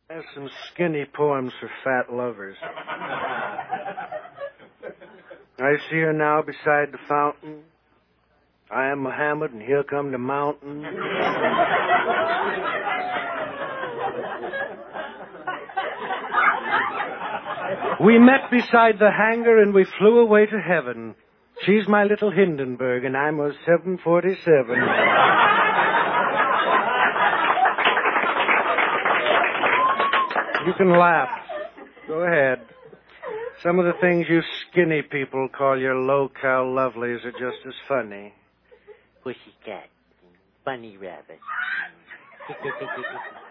That's some skinny poems for fat lovers. I see her now beside the fountain. I am Muhammad, and here come the mountain. We met beside the hangar, and we flew away to heaven. She's my little Hindenburg, and I'm a 747. You can laugh. Go ahead. Some of the things you skinny people call your low-cal lovelies are just as funny. Pussycat. Bunny rabbit.